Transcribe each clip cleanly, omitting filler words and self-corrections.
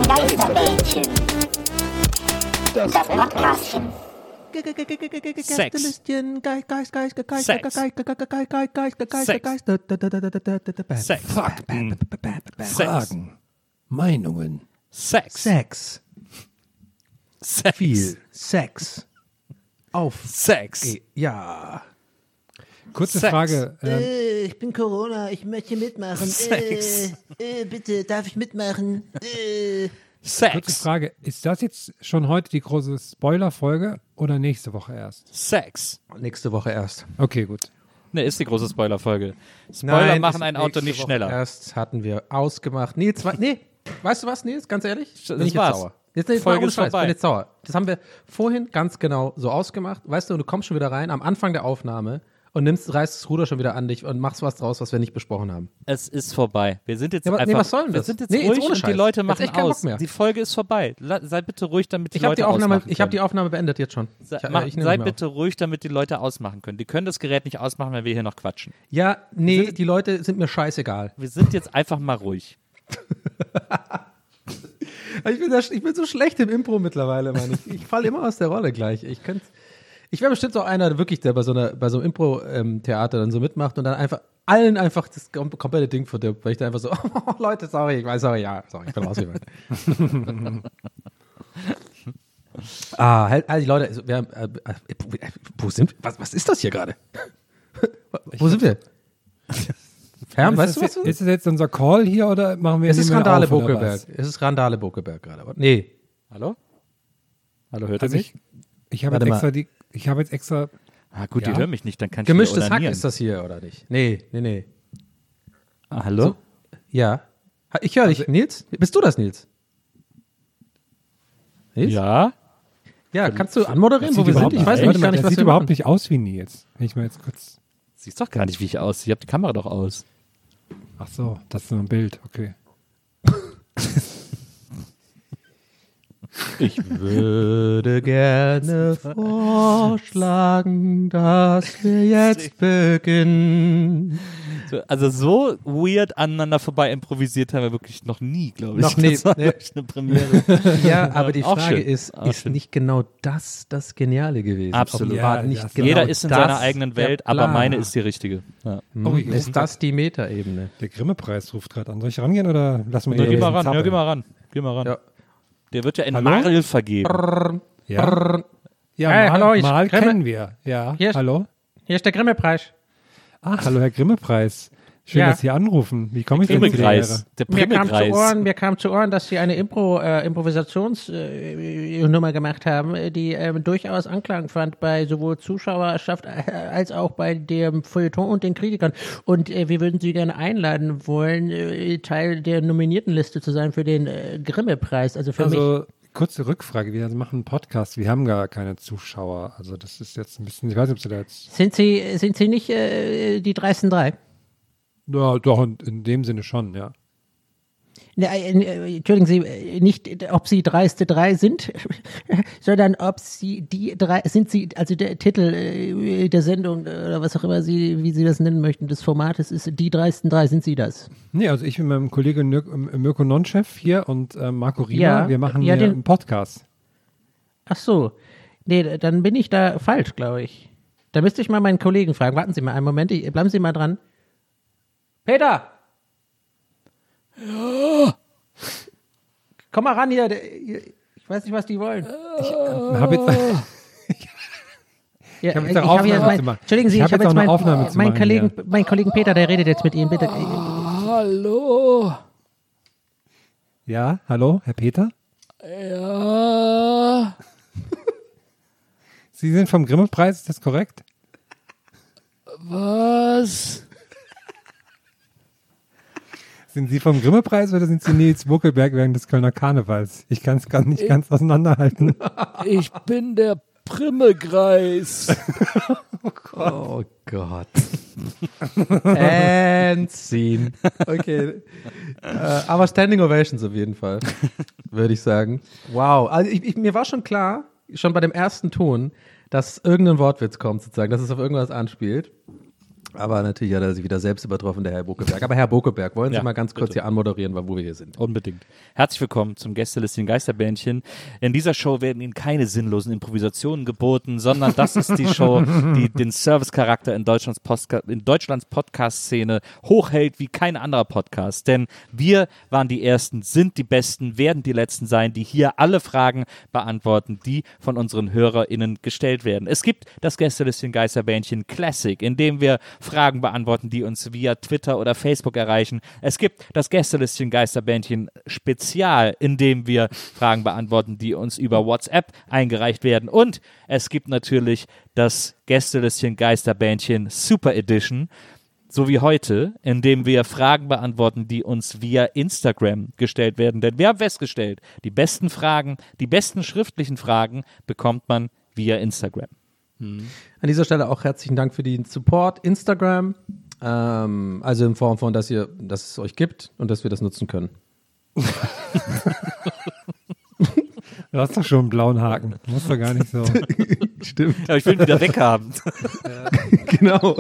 Geisterbällchen. Das Podcastchen. Sex. Sex. Fragen. Meinungen. Sex. Sex. Sex. Viel Sex. Auf. Sex. Ja. Kurze Sex. Frage. Ich bin Corona, ich möchte mitmachen. Sex. Bitte, darf ich mitmachen? Kurze Sex. Frage. Ist das jetzt schon heute die große Spoiler-Folge oder nächste Woche erst? Sex. Nächste Woche erst. Okay, gut. Ne, ist die große Spoiler-Folge. Spoiler machen ist ein Auto nächste nicht Woche schneller. Erst hatten wir ausgemacht. Nils, weißt du was, Nils? Ganz ehrlich? Das Bin ich jetzt war's. sauer. Jetzt Folge ohne ist Scheiß, vorbei. bin jetzt sauer. Das haben wir vorhin ganz genau so ausgemacht. Weißt du, und du kommst schon wieder rein am Anfang der Aufnahme und reißt das Ruder schon wieder an dich und machst was draus, was wir nicht besprochen haben. Es ist vorbei. Wir sind jetzt Ja, aber- einfach. nee, was soll denn wir das? sind jetzt Nee, jetzt ruhig ohne und die Scheiß. Leute Jetzt machen echt keinen Bock aus. mehr. Die Folge ist vorbei. Sei bitte ruhig, damit die Ich habe Leute die Aufnahme, ausmachen können. beendet jetzt schon. Sei Ich nehme sei nicht mehr bitte ruhig, damit die Leute ausmachen können. Die können das Gerät nicht ausmachen, wenn wir hier noch quatschen. auf. Ja, nee, die Leute sind mir scheißegal. Wir sind jetzt einfach mal ruhig. Ich bin so schlecht im Impro mittlerweile, Mann. Ich falle immer aus der Rolle gleich. Ich wäre bestimmt so einer, der wirklich, der bei so einem Impro-Theater dann so mitmacht und dann allen einfach das komplette Ding verdirbt, weil ich dann einfach so, oh, Leute, sorry, ich bin rausgegangen. Die Leute, also, wo sind wir? Was ist das hier gerade? Wo sind wir? Herr, weißt du was? Ist es jetzt unser Call hier oder machen wir Es ist nehmen wir Randale auf, oder Bokelberg. was? Es ist Randale Bokelberg gerade. Nee. Hallo? Hallo, hört ihr Also mich? ich habe Warte jetzt extra Ah, gut, Ja. die hören mich nicht, dann kann ich Gemischtes wieder Hack onanieren. ist das hier, oder nicht? Nee. Ah, hallo? Ja. Ich höre dich. Nils? Bist du das, Nils? Nils? Ja? Ja, kannst du anmoderieren, Das wo sieht wir sind? überhaupt Ich weiß nicht- nämlich gar Warte nicht, mal, was das sieht wir überhaupt machen. nicht aus wie Nils. Wenn ich mal jetzt kurz. Siehst doch gar nicht, wie ich aussehe. Ich habe die Kamera doch aus. Ach so, das ist nur ein Bild. Okay. Ich würde gerne vorschlagen, dass wir jetzt beginnen. Also so weird aneinander vorbei improvisiert haben wir wirklich noch nie, glaube ich. Noch nie, Das war nee. wirklich eine Premiere. Ja, aber die Auch Frage schön. ist Auch schön. nicht genau das Geniale gewesen? Absolut. Offenbar Ja, nicht das- genau Jeder ist in das seiner eigenen der Welt, aber Plan. meine ist die richtige. Ja. Oh, hier Ist das die Metaebene? Der Grimme-Preis ruft gerade an. Soll ich rangehen oder lassen wir Ja, ihn geh mal ein bisschen ran, zappeln? geh mal ran. Ja. Der wird ja in Hallo? Marl vergeben. Ja, ja Hey, mal, hallo, ich mal Grimme. kennen wir. Ja, Hier ist- hallo. Hier ist der Grimme-Preis. Hallo Herr Grimme-Preis. Schön, Ja. dass Sie anrufen. Wie komme ich denn zu der Ehre? Primmelkreis. Der Mir kam Primmelkreis. zu Ohren, dass Sie eine Improvisationsnummer gemacht haben, die durchaus Anklang fand bei sowohl Zuschauerschaft als auch bei dem Feuilleton und den Kritikern. Und wir würden Sie gerne einladen wollen, Teil der Nominiertenliste zu sein für den Grimme-Preis. Also für mich. Also, kurze Rückfrage. Wir machen einen Podcast. Wir haben gar keine Zuschauer. Also, das ist jetzt ein bisschen, ich weiß nicht, ob Sie da jetzt. Sind Sie nicht die dreisten drei? Ja, doch, in dem Sinne schon, ja. Entschuldigen Sie, nicht, ob Sie dreiste drei sind, sondern ob Sie die drei, sind Sie, also der Titel der Sendung oder was auch immer wie Sie das nennen möchten, des Formates ist die dreisten drei, sind Sie das? Nee, also ich mit meinem Kollegen Mirko Nonchef hier und Marco Riemer, Ja, wir machen ja, hier den- einen Podcast. Ach so, nee, dann bin ich da falsch, glaube ich. Da müsste ich mal meinen Kollegen fragen. Warten Sie mal einen Moment, bleiben Sie mal dran. Peter! Ja? Komm mal ran hier, ich weiß nicht, was die wollen. Hab jetzt, Ja, hab jetzt auch Aufnahme zu machen. Entschuldigen Sie, Ich ich hab habe jetzt jetzt auch eine Aufnahme zu machen meinen Kollegen Peter, der redet jetzt mit Ihnen, bitte. Hallo. ja, hallo, Herr Peter? Ja. Sie sind vom Grimme-Preis, ist das korrekt? Was? Sind Sie vom Grimme-Preis oder sind Sie Nils Buckelberg während des Kölner Karnevals? Ich kann es gar nicht ganz auseinanderhalten. Ich bin der Primmelkreis. Oh Gott. And scene. Okay. Aber Standing Ovations auf jeden Fall, würde ich sagen. Wow. Also mir war schon klar, schon bei dem ersten Ton, dass irgendein Wortwitz kommt, sozusagen, dass es auf irgendwas anspielt. Aber natürlich hat er sich wieder selbst übertroffen, der Herr Bokeberg. Aber Herr Bokeberg, wollen Sie Ja, mal ganz kurz bitte. hier anmoderieren, wo wir hier sind? Unbedingt. Herzlich willkommen zum Gästelistchen Geisterbändchen. In dieser Show werden Ihnen keine sinnlosen Improvisationen geboten, sondern das ist die Show, die den Service-Charakter in Deutschlands Podcast-Szene hochhält wie kein anderer Podcast. Denn wir waren die Ersten, sind die Besten, werden die Letzten sein, die hier alle Fragen beantworten, die von unseren HörerInnen gestellt werden. Es gibt das Gästelistchen Geisterbändchen Classic, in dem wir Fragen beantworten, die uns via Twitter oder Facebook erreichen. Es gibt das Gästelistchen Geisterbändchen Spezial, in dem wir Fragen beantworten, die uns über WhatsApp eingereicht werden. Und es gibt natürlich das Gästelistchen Geisterbändchen Super Edition, so wie heute, in dem wir Fragen beantworten, die uns via Instagram gestellt werden. Denn wir haben festgestellt, die besten Fragen, die besten schriftlichen Fragen bekommt man via Instagram. An dieser Stelle auch herzlichen Dank für den Support. Instagram, also in Form von, dass es euch gibt und dass wir das nutzen können. Du hast doch schon einen blauen Haken. Du musst doch gar nicht so. Stimmt. Aber ich will ihn wieder weghaben. Genau.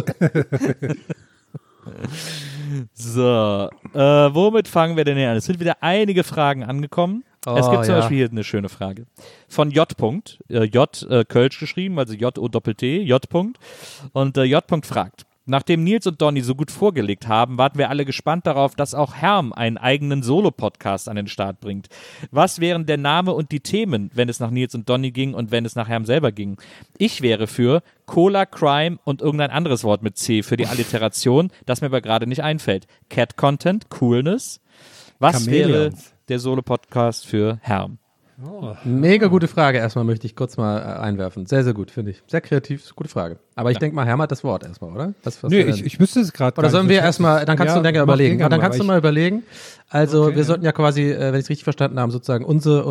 So, womit fangen wir denn hier an? Es sind wieder einige Fragen angekommen. Es gibt zum Beispiel hier eine schöne Frage. Von J. J. Kölsch geschrieben, also J-O-T-T, J. Und J. fragt: Nachdem Nils und Donny so gut vorgelegt haben, warten wir alle gespannt darauf, dass auch Herm einen eigenen Solo-Podcast an den Start bringt. Was wären der Name und die Themen, wenn es nach Nils und Donny ging und wenn es nach Herm selber ging? Ich wäre für Cola, Crime und irgendein anderes Wort mit C für die Alliteration, das mir aber gerade nicht einfällt. Cat-Content, Coolness. Was wäre Chameleons. der Solo-Podcast für Herm? Mega gute Frage. Erstmal möchte ich kurz mal einwerfen. Sehr, sehr gut, finde ich. Sehr kreativ, gute Frage. Aber ich denke mal, Herm hat das Wort erstmal, oder? Was Nö, ich wüsste es gerade. Oder sollen wir erstmal, dann kannst du länger überlegen. Ja, Dann kannst du mal überlegen. Also Okay, wir sollten ja quasi, wenn ich es richtig verstanden habe, sozusagen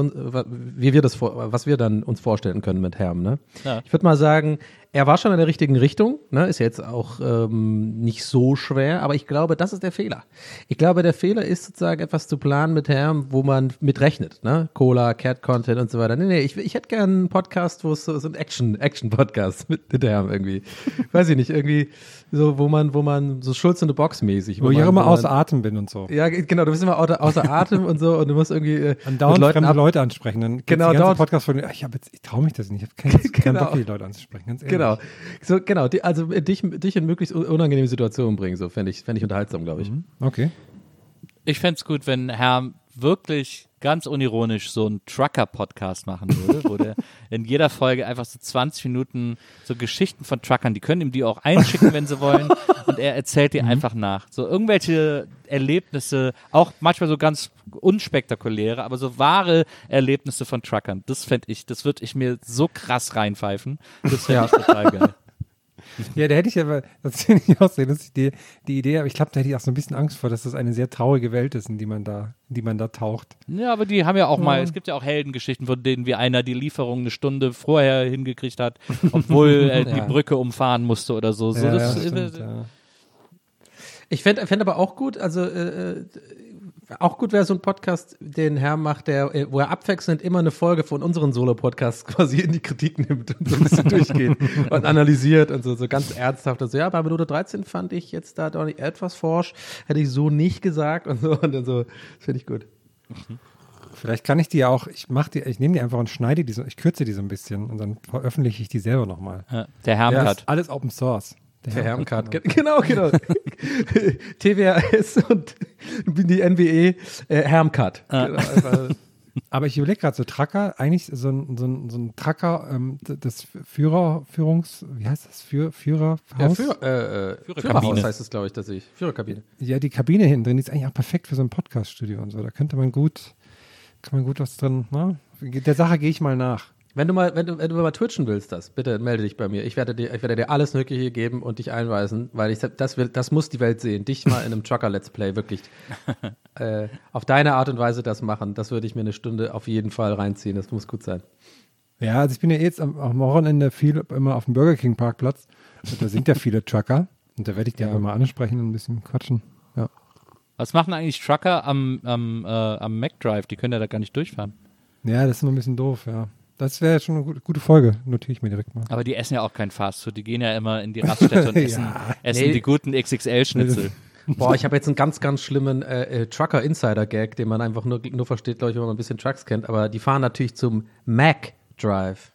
was wir dann uns vorstellen können mit Herm, ne? Ja. Ich würde mal sagen, er war schon in der richtigen Richtung, ne? Ist jetzt auch nicht so schwer, aber ich glaube, das ist der Fehler. Ich glaube, der Fehler ist sozusagen etwas zu planen mit Herm, wo man mit rechnet, ne? Cola, Cat-Content und so weiter. Nee, ich hätte gerne einen Podcast, wo es so ein Action-Podcast mit Herm irgendwie. Weiß ich nicht, irgendwie so, wo man so Schulz in the Box mäßig. Wo ich auch immer außer Atem bin und so. Ja, genau, du bist immer außer Atem und so und du musst irgendwie Andauernd fremde Leute ansprechen. Dann Genau, die ganze dauernd- Podcast von ich traue mich das nicht. Ich habe keinen Bock, die Leute anzusprechen. Ganz ehrlich. Genau. Also dich in möglichst unangenehme Situationen bringen, so fände ich unterhaltsam, glaube ich. Okay. Ich fände es gut, wenn Herm wirklich ganz unironisch so einen Trucker-Podcast machen würde, wo der in jeder Folge einfach so 20 Minuten so Geschichten von Truckern, die können ihm die auch einschicken, wenn sie wollen, und er erzählt die einfach nach. So irgendwelche Erlebnisse, auch manchmal so ganz unspektakuläre, aber so wahre Erlebnisse von Truckern. Das fände ich, das würde ich mir so krass reinpfeifen. Das fände ich total geil. Ja, da hätte ich aber, das finde ich auch sehr lustig, die Idee, aber ich glaube, da hätte ich auch so ein bisschen Angst vor, dass das eine sehr traurige Welt ist, in die man da taucht. Ja, aber die haben ja auch mal, es gibt ja auch Heldengeschichten, von denen wie einer die Lieferung eine Stunde vorher hingekriegt hat, obwohl er die Brücke umfahren musste oder so. So, das, stimmt, ja. Ich fänd aber auch gut, also auch gut wäre so ein Podcast, den Herr macht, wo er abwechselnd immer eine Folge von unseren Solo-Podcasts quasi in die Kritik nimmt und so ein bisschen durchgeht und analysiert und so ganz ernsthaft. Also ja, bei Minute 13 fand ich jetzt da doch nicht etwas forsch, hätte ich so nicht gesagt und so. Und dann so, das finde ich gut. Vielleicht kann ich die auch, ich nehme die einfach und schneide die so, ich kürze die so ein bisschen und dann veröffentliche ich die selber nochmal. ja, der Herm-Cut. Alles Open Source. Der Hermcard, genau. TWRS und die NWE Hermcard. Genau, Aber ich überlege gerade, so Trucker, eigentlich so ein Trucker, das wie heißt das? Führerhaus? Führerhaus heißt es, glaube ich, tatsächlich. Führerkabine. Ja, die Kabine hinten drin, die ist eigentlich auch perfekt für so ein Podcast-Studio und so. Da kann man gut was drin, ne? Der Sache gehe ich mal nach. Wenn du mal twitchen willst, bitte melde dich bei mir. Ich werde dir alles Mögliche geben und dich einweisen, weil das muss die Welt sehen. Dich mal in einem Trucker-Let's Play wirklich auf deine Art und Weise das machen. Das würde ich mir eine Stunde auf jeden Fall reinziehen. Das muss gut sein. Ja, also ich bin ja jetzt am Wochenende viel immer auf dem Burger King Parkplatz. Und da sind ja viele Trucker. Und da werde ich die einfach mal ansprechen und ein bisschen quatschen. Ja. Was machen eigentlich Trucker am McDrive? Die können ja da gar nicht durchfahren. Ja, das ist immer ein bisschen doof, ja. Das wäre schon eine gute Folge. Notiere ich mir direkt mal. Aber die essen ja auch kein Fastfood. Die gehen ja immer in die Raststätte und essen Nee. die guten XXL-Schnitzel. Boah, ich habe jetzt einen ganz, ganz schlimmen Trucker-Insider-Gag, den man einfach nur versteht, glaube ich, wenn man ein bisschen Trucks kennt. Aber die fahren natürlich zum Mac Drive.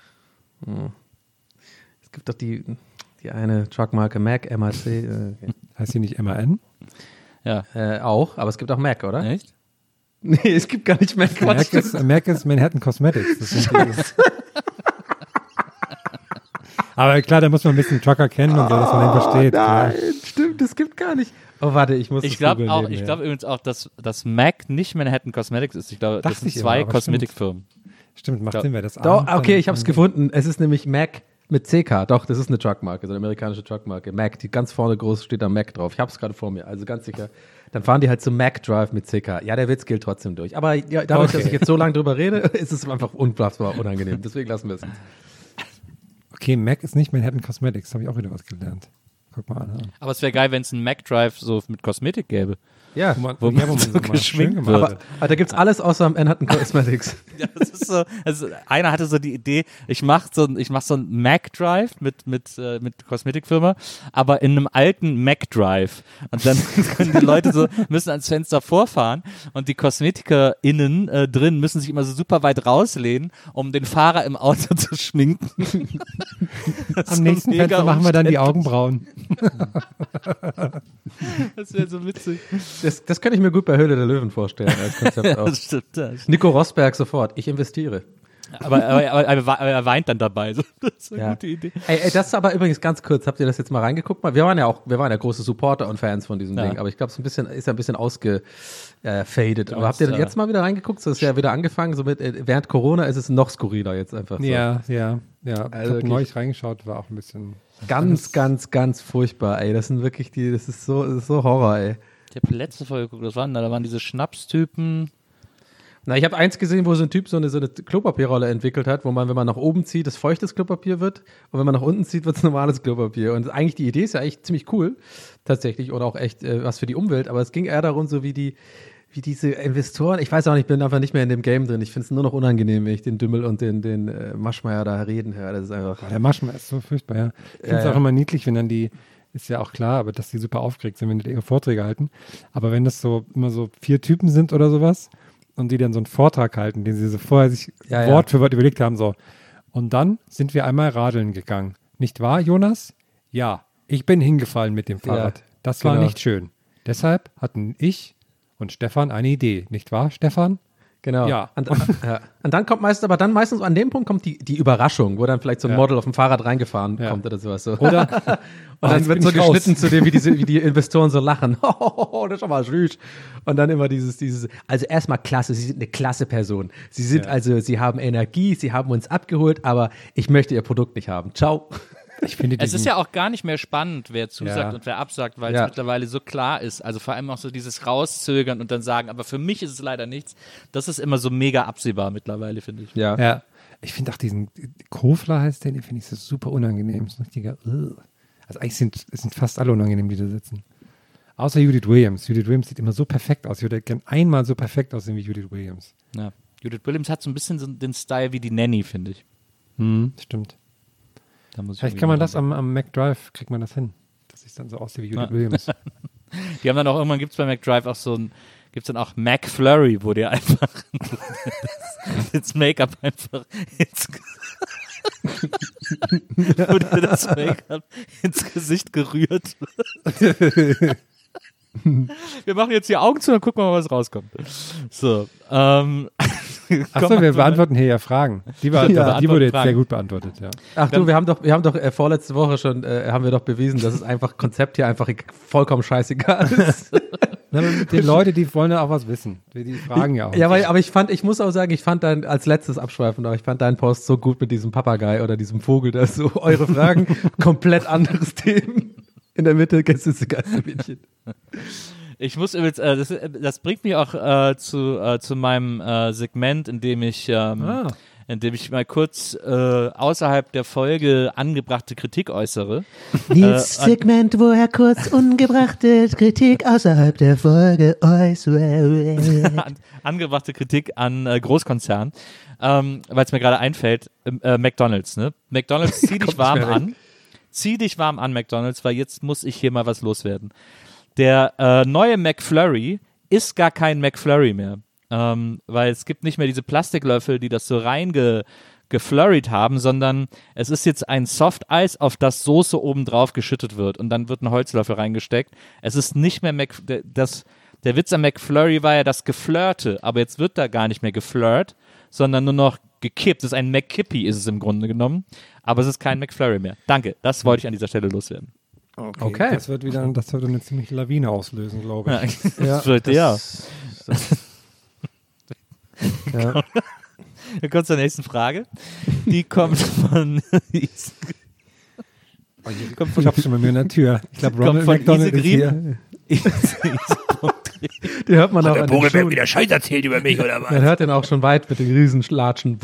Es gibt doch die eine Truckmarke Mac, MAC. Okay. Heißt die nicht MAN? Ja. Auch, aber es gibt auch Mac, oder? Echt? Nee, es gibt gar nicht Mac. Mac ist Manhattan Cosmetics. Das sind aber klar, da muss man ein bisschen Trucker kennen und so, dass man den versteht. Nein, stimmt, das gibt gar nicht. Oh, warte, ich muss Ich das glaube googeln glaub übrigens auch, dass MAC nicht Manhattan Cosmetics ist. Ich glaube, das Dachte sind ich zwei immer, aber Kosmetikfirmen. Stimmt, macht Sinn, wer das Doch, ahnt, okay, dann- ich habe es gefunden. Es ist nämlich Mac mit CK. Doch, das ist eine Truckmarke, so eine amerikanische Truckmarke. Mac, die ganz vorne groß steht da Mac drauf. Ich habe es gerade vor mir, also ganz sicher. Dann fahren die halt zum Mac Drive mit CK. Ja, der Witz gilt trotzdem durch. Aber ja, dadurch, dass ich jetzt so lange drüber rede, ist es einfach unfassbar unangenehm. Deswegen lassen wir es. Okay, Mac ist nicht Manhattan Cosmetics, habe ich auch wieder was gelernt. Guck mal an. Aber es wäre geil, wenn es einen Mac Drive so mit Kosmetik gäbe. Ja, Wo man so mal geschminkt schön wird. gemacht aber da gibt's alles außer Manhattan Cosmetics. Ja, das ist so, also einer hatte so die Idee, ich mach so ein Mac Drive mit Kosmetikfirma, aber in einem alten Mac Drive. Und dann können die Leute müssen ans Fenster vorfahren und die KosmetikerInnen drin müssen sich immer so super weit rauslehnen, um den Fahrer im Auto zu schminken. Am nächsten Fenster machen wir dann die Augenbrauen. Das wäre so witzig. Das könnte ich mir gut bei Höhle der Löwen vorstellen als Konzept auch. Das stimmt. Nico Rosberg sofort. Ich investiere. Aber er weint dann dabei. So, das ist eine Ja. gute Idee. Ey, das ist aber übrigens ganz kurz. Habt ihr das jetzt mal reingeguckt? Wir waren ja große Supporter und Fans von diesem Ja. Ding, aber ich glaube, es ist ein bisschen ausgefadet. Aber habt meinst, ihr denn jetzt mal wieder reingeguckt? So ist ja wieder angefangen. So während Corona ist es noch skurriler jetzt einfach. So. Ja. Also Ich habe wirklich- neulich reingeschaut, war auch ein bisschen. Ganz, ganz, ganz furchtbar, ey. Das sind wirklich das ist so Horror, ey. Ich habe letzte Folge geguckt, da waren diese Schnapstypen. Na, ich habe eins gesehen, wo so ein Typ so eine Klopapierrolle entwickelt hat, wo man, wenn man nach oben zieht, das feuchtes Klopapier wird und wenn man nach unten zieht, wird es normales Klopapier. Und eigentlich die Idee ist ja eigentlich ziemlich cool, tatsächlich, oder auch echt was für die Umwelt, aber es ging eher darum, so wie diese Investoren, ich weiß auch nicht, ich bin einfach nicht mehr in dem Game drin. Ich finde es nur noch unangenehm, wenn ich den Dümmel und den Maschmeyer da reden höre. Das ist einfach. Oh, der Maschmeyer ist so furchtbar, ja. Ich finde es auch immer niedlich, wenn dann ist ja auch klar, aber dass die super aufgeregt sind, wenn die ihre Vorträge halten. Aber wenn das so immer so 4 Typen sind oder sowas und die dann so einen Vortrag halten, den sie so vorher sich Wort für Wort überlegt haben, so. Und dann sind wir einmal radeln gegangen. Nicht wahr, Jonas? Ja, ich bin hingefallen mit dem Fahrrad. Ja, Das war genau. nicht schön. Deshalb hatten ich und Stefan eine Idee. Nicht wahr, Stefan? Genau. Ja. Und dann kommt meistens an dem Punkt kommt die Überraschung, wo dann vielleicht so ein Model auf dem Fahrrad reingefahren kommt oder sowas. So. Oder Und dann jetzt wird bin so ich raus. geschnitten zu dem, wie die Investoren so lachen. Das ist schon mal süß. Und dann immer dieses, also erstmal klasse, Sie sind eine klasse Person. Sie sind Sie haben Energie, Sie haben uns abgeholt, aber ich möchte Ihr Produkt nicht haben. Ciao. ich finde Es ist ja auch gar nicht mehr spannend, wer zusagt Ja. und wer absagt, weil Ja. es mittlerweile so klar ist. Also vor allem auch so dieses Rauszögern und dann sagen, aber für mich ist es leider nichts. Das ist immer so mega absehbar mittlerweile, finde ich. Ja. Ich finde auch diesen Kofler heißt der, den finde ich so super unangenehm. Das ist ein richtiger. Also eigentlich sind fast alle unangenehm, die da sitzen. Außer Judith Williams. Judith Williams sieht immer so perfekt aus. Ich würde gerne einmal so perfekt aussehen wie Judith Williams. Ja. Judith Williams hat so ein bisschen so den Style wie die Nanny, finde ich. Stimmt. Da muss ich Vielleicht irgendwie kann man mal das am McDrive, kriegt man das hin. Dass ich dann so aussehe wie Judith Williams. Die haben dann auch irgendwann, gibt es bei McDrive auch gibt's dann auch McFlurry, wo dir einfach das Make-up einfach wo dir das Make-up ins Gesicht gerührt wird. Wir machen jetzt die Augen zu und gucken mal, was rauskommt. So, Achso, wir beantworten hier ja Fragen. Die wurde jetzt Fragen. sehr gut beantwortet, ja. Ach du, wir haben doch vorletzte Woche schon, haben wir doch bewiesen, dass es einfach Konzept hier einfach vollkommen scheißegal ist. Na, aber mit den Leuten, die wollen ja auch was wissen. Die fragen ja auch. Ja, aber ich muss auch sagen, ich fand als letztes abschweifen noch, ich fand deinen Post so gut mit diesem Papagei oder diesem Vogel, dass so eure Fragen komplett anderes Themen. In der Mitte, Geistermädchen. Ich muss übrigens, das bringt mich auch zu meinem Segment, in dem ich in dem ich mal kurz außerhalb der Folge angebrachte Kritik äußere. Nils Segment, wo er kurz ungebrachte Kritik außerhalb der Folge äußert. Angebrachte Kritik an Großkonzernen, weil es mir gerade einfällt, McDonald's, ne? McDonald's, zieh dich warm an, McDonald's, weil jetzt muss ich hier mal was loswerden. Der neue McFlurry ist gar kein McFlurry mehr. Weil es gibt nicht mehr diese Plastiklöffel, die das so geflurried haben, sondern es ist jetzt ein Softeis, auf das Soße oben drauf geschüttet wird und dann wird ein Holzlöffel reingesteckt. Es ist nicht mehr der Witz am McFlurry war ja das Geflirte, aber jetzt wird da gar nicht mehr geflirt, sondern nur noch gekippt. Es ist ein McKippy, ist es im Grunde genommen, aber es ist kein McFlurry mehr. Danke, das wollte ich an dieser Stelle loswerden. Okay. Das wird eine ziemliche Lawine auslösen, glaube ich. Ja. Wir kommen zur nächsten Frage. Die kommt von ich habe schon mal mir in der Tür. Ich glaube, Ronald McDonald ist hier. Die hört man auch der an Vogel den Schuhen. wird wieder Scheiß erzählt über mich, oder was? Man hört den auch schon weit mit den Riesenlatschen.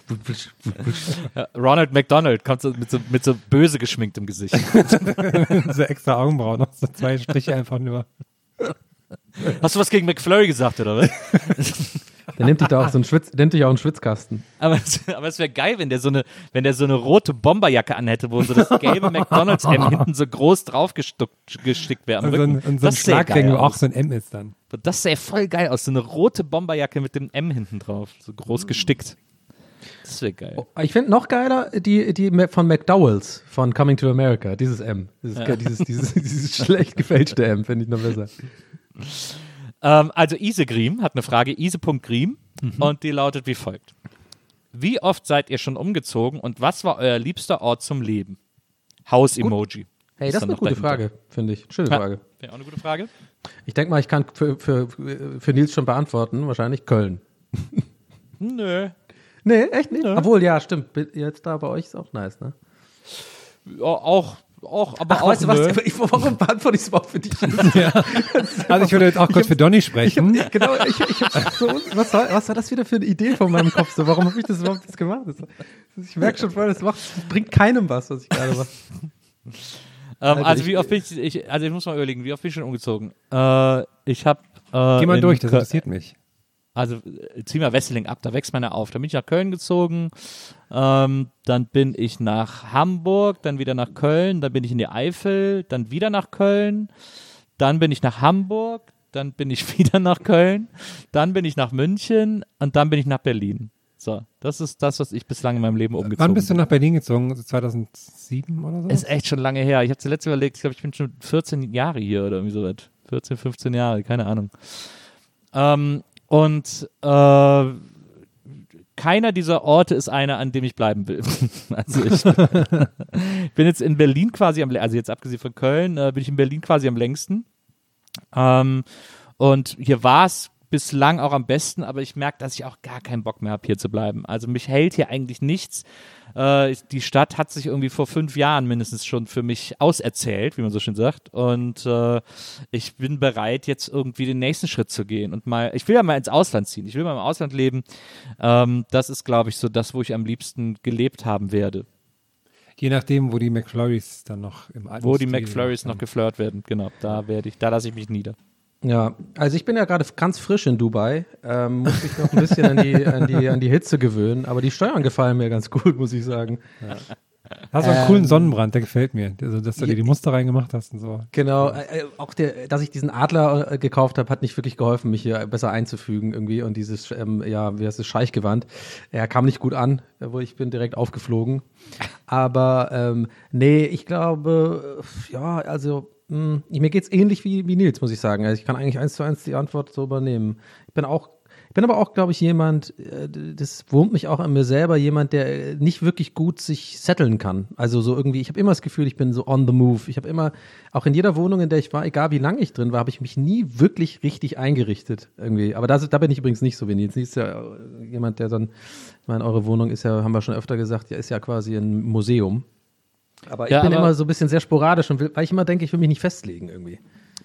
Ronald McDonald kommt so mit so böse geschminktem Gesicht. So extra Augenbrauen, noch so 2 Striche einfach nur. Hast du was gegen McFlurry gesagt, oder was? Der nimmt dich da auch nennt dich auch einen Schwitzkasten. Aber es wäre geil, wenn der so eine rote Bomberjacke anhätte, wo so das gelbe McDonalds-M hinten so groß drauf gestickt wäre am Rücken. Und so ein Schlagring, wo auch so ein M ist dann. Das sähe voll geil aus, so eine rote Bomberjacke mit dem M hinten drauf, so groß gestickt. Das wäre geil. Ich finde noch geiler die von McDowell's, von Coming to America, dieses M. Dieses schlecht gefälschte M, finde ich noch besser. Also Isegrim hat eine Frage, ise.grim, und die lautet wie folgt. Wie oft seid ihr schon umgezogen und was war euer liebster Ort zum Leben? Haus-Emoji. Hey, das ist eine gute Frage, finde ich. Schöne Frage. Wäre auch eine gute Frage. Ich denke mal, ich kann für Nils schon beantworten, wahrscheinlich Köln. Nö. Nee, echt nicht? Nö. Obwohl, ja, stimmt. Jetzt da bei euch ist auch nice, ne? Ja, auch, aber Ach, auch weißt du was? Warum beantworte ich es überhaupt für dich? Ja. Also ich würde jetzt auch kurz für Donny sprechen. Was war das wieder für eine Idee von meinem Kopf? So, warum habe ich das überhaupt jetzt gemacht? Ich merke schon voll, das bringt keinem was ich gerade mache. Also wie oft bin ich muss mal überlegen, wie oft bin ich schon umgezogen? Ich habe Geh mal durch, das interessiert mich. Also zieh mal Wesseling ab, da wächst meine auf. Dann bin ich nach Köln gezogen, dann bin ich nach Hamburg, dann wieder nach Köln, dann bin ich in die Eifel, dann wieder nach Köln, dann bin ich nach Hamburg, dann bin ich wieder nach Köln, dann bin ich nach München und dann bin ich nach Berlin. So, das ist das, was ich bislang in meinem Leben umgezogen habe. Wann bist du nach Berlin gezogen? 2007 oder so? Ist echt schon lange her. Ich habe zuletzt überlegt, ich glaube, ich bin schon 14 Jahre hier oder irgendwie so was. 14, 15 Jahre, keine Ahnung. Und keiner dieser Orte ist einer, an dem ich bleiben will. Also ich bin jetzt in Berlin quasi also jetzt abgesehen von Köln, bin ich in Berlin quasi am längsten. Und hier war es bislang auch am besten, aber ich merke, dass ich auch gar keinen Bock mehr habe, hier zu bleiben. Also mich hält hier eigentlich nichts. Die Stadt hat sich irgendwie vor 5 Jahren mindestens schon für mich auserzählt, wie man so schön sagt. Und ich bin bereit, jetzt irgendwie den nächsten Schritt zu gehen. Und ich will ja mal ins Ausland ziehen. Ich will mal im Ausland leben. Das ist, glaube ich, so das, wo ich am liebsten gelebt haben werde. Je nachdem, wo die McFlurrys dann noch im alten Wo die McFlurrys noch geflirt werden, genau. Da lasse ich mich nieder. Ja, also ich bin ja gerade ganz frisch in Dubai, muss mich noch ein bisschen an die Hitze gewöhnen, aber die Steuern gefallen mir ganz gut, muss ich sagen. Ja. Hast du einen coolen Sonnenbrand, der gefällt mir, also, dass du dir die Muster reingemacht hast und so. Genau, auch dass ich diesen Adler gekauft habe, hat nicht wirklich geholfen, mich hier besser einzufügen irgendwie und dieses, wie heißt es, Scheichgewand, kam nicht gut an, wo ich bin direkt aufgeflogen, aber nee, ich glaube, mir geht's ähnlich wie Nils, muss ich sagen. Also ich kann eigentlich 1:1 die Antwort so übernehmen. Ich bin aber auch, glaube ich, jemand, das wurmt mich auch an mir selber, jemand, der nicht wirklich gut sich setteln kann. Also so irgendwie, ich habe immer das Gefühl, ich bin so on the move. Ich habe immer, auch in jeder Wohnung, in der ich war, egal wie lange ich drin war, habe ich mich nie wirklich richtig eingerichtet irgendwie. Aber da bin ich übrigens nicht so wie Nils. Nils ist ja jemand, der dann, ich meine, eure Wohnung ist ja, haben wir schon öfter gesagt, ist ja quasi ein Museum. Aber ich bin immer so ein bisschen sehr sporadisch, weil ich immer denke, ich will mich nicht festlegen irgendwie.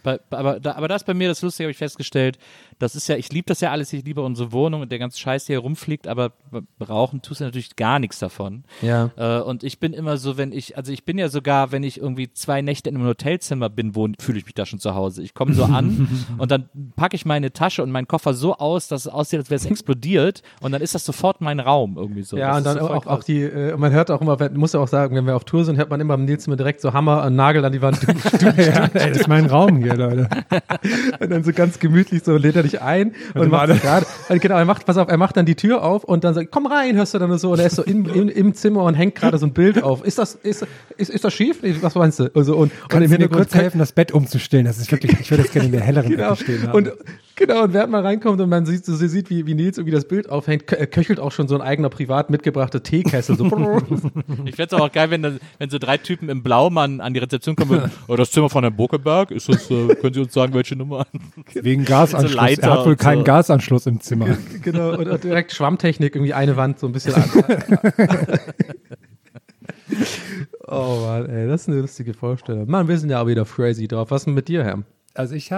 Aber da ist bei mir das Lustige, habe ich festgestellt, das ist ja, ich liebe das ja alles, ich liebe unsere Wohnung und der ganze Scheiß, der hier rumfliegt, aber rauchen tust du natürlich gar nichts davon. Ja. Und ich bin immer so, wenn ich bin ja sogar, wenn ich irgendwie 2 Nächte in einem Hotelzimmer bin, fühle ich mich da schon zu Hause. Ich komme so an und dann packe ich meine Tasche und meinen Koffer so aus, dass es aussieht, als wäre es explodiert und dann ist das sofort mein Raum irgendwie so. Ja, das und dann ist so auch die, man hört auch immer, muss ja auch sagen, wenn wir auf Tour sind, hört man immer im Nils immer direkt so Hammer und Nagel an die Wand. Ja, ey, das ist mein Raum hier, Leute. Und dann so ganz gemütlich so lädt er dich ein und macht gerade, genau, er macht dann die Tür auf und dann sagt, komm rein, hörst du dann so, und er ist so im Zimmer und hängt gerade so ein Bild auf. Ist das schief? Was meinst du? Also, und Kannst im du mir Hintergrund kurz helfen, das Bett umzustellen? Das ist wirklich, ich würde das gerne in der helleren Ecke stehen haben. Und während man reinkommt und man sieht wie Nils irgendwie das Bild aufhängt, köchelt auch schon so ein eigener privat mitgebrachter Teekessel. So. Ich fände es auch geil, wenn so 3 Typen im Blaumann an die Rezeption kommen würden. Oh, das Zimmer von Herrn Bokeberg, ist das, können Sie uns sagen, welche Nummer? Wegen Gasanschluss. So Leiter er hat wohl und keinen so. Gasanschluss im Zimmer. Genau, und direkt Schwammtechnik, irgendwie eine Wand so ein bisschen an. Oh Mann, ey, das ist eine lustige Vorstellung. Mann, wir sind ja auch wieder crazy drauf. Was ist denn mit dir, Herr? Also ich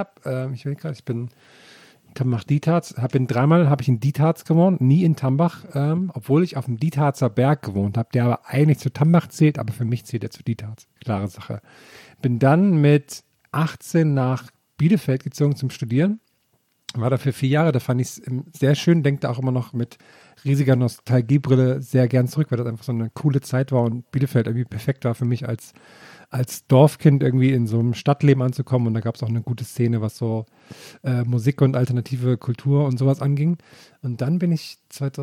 dreimal in Dietharz gewohnt, nie in Tambach, obwohl ich auf dem Dietharzer Berg gewohnt habe, der aber eigentlich zu Tambach zählt, aber für mich zählt er zu Dietharz. Klare Sache. Bin dann mit 18 nach Bielefeld gezogen zum Studieren. War da für 4 Jahre, da fand ich es sehr schön, denke da auch immer noch mit riesiger Nostalgiebrille sehr gern zurück, weil das einfach so eine coole Zeit war und Bielefeld irgendwie perfekt war für mich als Dorfkind irgendwie in so einem Stadtleben anzukommen, und da gab es auch eine gute Szene, was so Musik und alternative Kultur und sowas anging. Und dann bin ich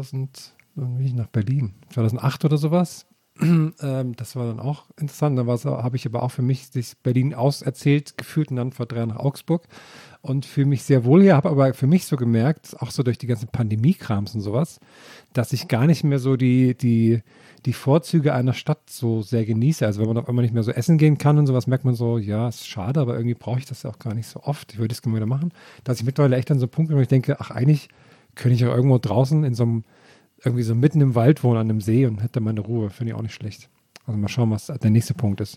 nach Berlin, 2008 oder sowas. Das war dann auch interessant. Da habe ich aber auch für mich sich Berlin auserzählt gefühlt und dann vor 3 Jahren nach Augsburg und fühle mich sehr wohl hier, habe aber für mich so gemerkt, auch so durch die ganzen Pandemie-Krams und sowas, dass ich gar nicht mehr so die Vorzüge einer Stadt so sehr genieße. Also wenn man auf einmal nicht mehr so essen gehen kann und sowas, merkt man so, ja, ist schade, aber irgendwie brauche ich das ja auch gar nicht so oft. Ich würde es gerne wieder machen. Dass ich mittlerweile echt an so einem Punkt bin, wo ich denke, ach, eigentlich könnte ich auch irgendwo draußen in so einem, irgendwie so mitten im Wald wohnen, an einem See, und hätte meine Ruhe. Finde ich auch nicht schlecht. Also mal schauen, was der nächste Punkt ist.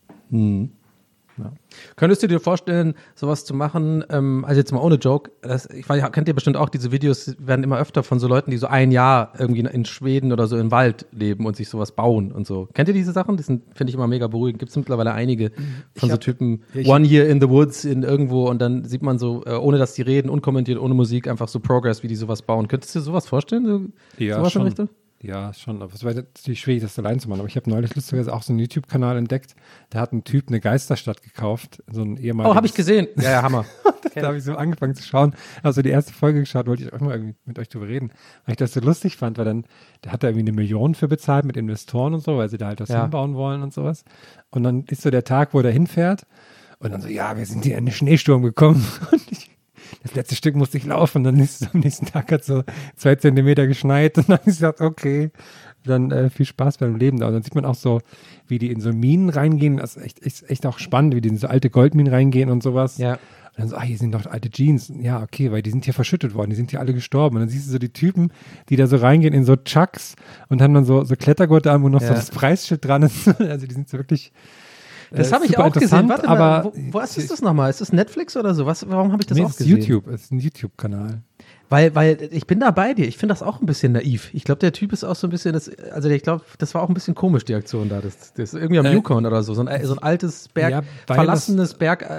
Ja. Könntest du dir vorstellen, sowas zu machen, also jetzt mal ohne Joke, kennt ihr bestimmt auch, diese Videos werden immer öfter von so Leuten, die so 1 Jahr irgendwie in Schweden oder so im Wald leben und sich sowas bauen und so. Kennt ihr diese Sachen? Das finde ich immer mega beruhigend. Gibt es mittlerweile einige von so Typen, One Year in the Woods in irgendwo, und dann sieht man so, ohne dass die reden, unkommentiert, ohne Musik, einfach so Progress, wie die sowas bauen. Könntest du dir sowas vorstellen? Ja, sowas schon. in Richtung? Ja, schon. Aber es war natürlich schwierig, das allein zu machen. Aber ich habe neulich lustigerweise auch so einen YouTube-Kanal entdeckt. Da hat ein Typ eine Geisterstadt gekauft. So ein ehemaliges. Oh, habe ich gesehen. Ja, Hammer. Da habe ich so angefangen zu schauen. Also die erste Folge geschaut, wollte ich auch mal irgendwie mit euch drüber reden. Weil ich das so lustig fand, weil dann, da hat er irgendwie 1 Million für bezahlt mit Investoren und so, weil sie da halt was hinbauen wollen und sowas. Und dann ist so der Tag, wo der hinfährt. Und dann so, ja, wir sind hier in den Schneesturm gekommen. Und das letzte Stück musste ich laufen, dann ist es am nächsten Tag hat so 2 Zentimeter geschneit, und dann habe ich gesagt, okay, dann viel Spaß beim Leben da. Und dann sieht man auch so, wie die in so Minen reingehen. Das ist echt auch spannend, wie die in so alte Goldminen reingehen und sowas. Ja. Und dann so, hier sind noch alte Jeans. Ja, okay, weil die sind hier verschüttet worden, die sind hier alle gestorben. Und dann siehst du so die Typen, die da so reingehen in so Chucks und haben dann so Klettergurte an, wo noch so das Preisschild dran ist. Also die sind so wirklich. Das habe ich super auch gesehen. Warte mal, aber wo ist das nochmal? Ist das Netflix oder so? Warum habe ich das auch es ist gesehen? YouTube, es ist ein YouTube-Kanal. Weil ich bin da bei dir. Ich finde das auch ein bisschen naiv. Ich glaube, der Typ ist auch so ein bisschen, ich glaube, das war auch ein bisschen komisch, die Aktion da. Das ist irgendwie am Yukon oder so. So ein altes verlassenes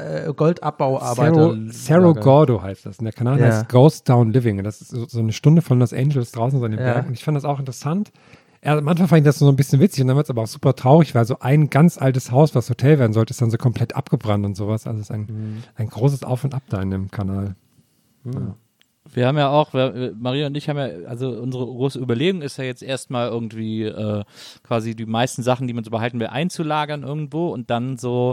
Goldabbauarbeiter. Cerro Gordo heißt das. Und der Kanal heißt Ghost Town Living. Und das ist so 1 Stunde von Los Angeles draußen so in den Bergen. Und ich fand das auch interessant. Am Anfang fand ich das so ein bisschen witzig, und dann wird es aber auch super traurig, weil so ein ganz altes Haus, was Hotel werden sollte, ist dann so komplett abgebrannt und sowas. Also es ist ein großes Auf und Ab da in dem Kanal. Ja. Wir haben ja auch, Maria und ich haben ja, also unsere große Überlegung ist ja jetzt erstmal irgendwie quasi die meisten Sachen, die man so behalten will, einzulagern irgendwo und dann so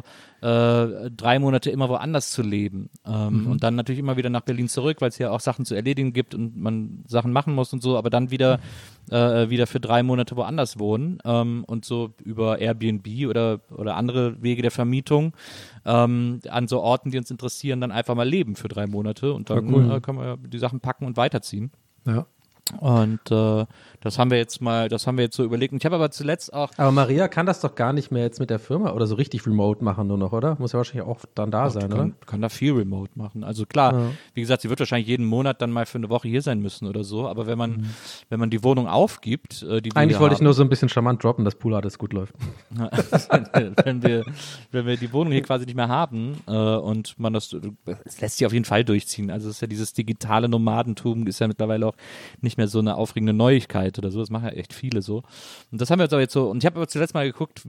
3 Monate immer woanders zu leben. Und dann natürlich immer wieder nach Berlin zurück, weil es hier auch Sachen zu erledigen gibt und man Sachen machen muss und so, aber dann wieder für 3 Monate woanders wohnen und so über Airbnb oder andere Wege der Vermietung an so Orten, die uns interessieren, dann einfach mal leben für 3 Monate und dann können wir die Sachen packen und weiterziehen. Ja. Und das haben wir jetzt so überlegt. Und ich habe aber zuletzt auch. Aber Maria kann das doch gar nicht mehr jetzt mit der Firma oder so richtig remote machen nur noch, oder? Muss ja wahrscheinlich auch dann da sein, oder? Kann da viel remote machen. Also klar, wie gesagt, sie wird wahrscheinlich jeden Monat dann mal für eine Woche hier sein müssen oder so. Aber wenn man die Wohnung aufgibt, eigentlich wollte ich nur so ein bisschen charmant droppen, dass Pool alles gut läuft. wenn wir die Wohnung hier quasi nicht mehr haben und man das lässt sich auf jeden Fall durchziehen. Also es ist ja dieses digitale Nomadentum ist ja mittlerweile auch nicht mehr so eine aufregende Neuigkeit oder so. Das machen ja echt viele so. Und das haben wir jetzt so. Und ich habe aber zuletzt mal geguckt,